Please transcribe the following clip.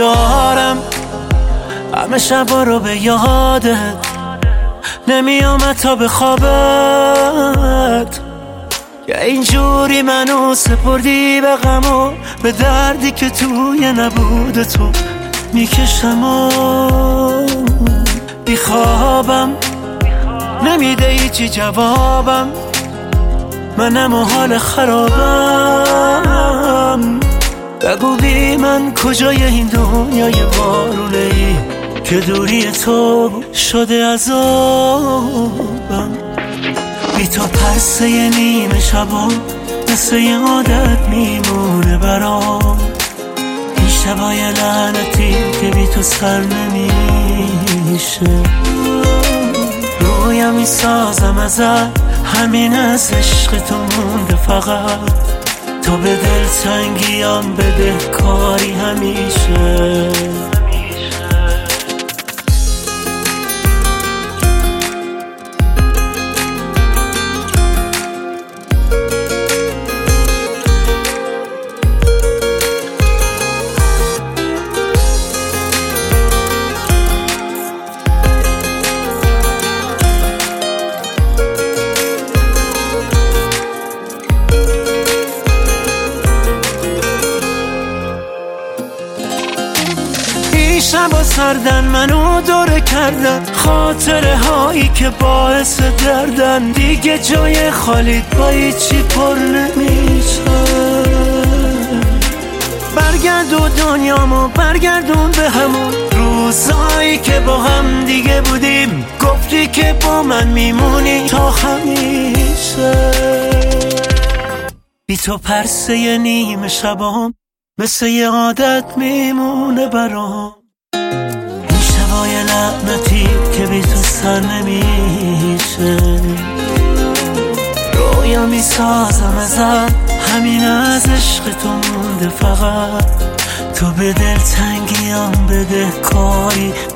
دارم همه شبا رو به یادت، نمیامد تا به خوابت. یا اینجوری منو سپردی به غم و به دردی که توی نبود تو میکشم و بیخوابم، نمیده هیچی جوابم، منم و حال خرابم. بگو بی من کجای این دنیای بارونه ای که دوری تو شده عذابم. بی تو پرسه نیمه شبا مثل یه عادت میمونه برام، این شبای لعنتی که بی تو سر نمیشه. رویم میسازم ازت، همین از عشق تو مونده فقط، تو به دلتنگیم بده کاری همیشه. شبا سردن منو دوره کردن، خاطره هایی که باعث دردن، دیگه جای خالیت با هیچی پر نمیشه. برگردون دنیامو، برگردون به همون روزایی که با هم دیگه بودیم، گفتی که با من میمونی تا همیشه. بی تو پرسه نیمه شبام مثل یه عادت میمونه برام، لعنتی که بی تو سر نمیشه. رویا میسازم ازت، همین از عشق تو مونده فقط، تو به دلتنگیم بده کاری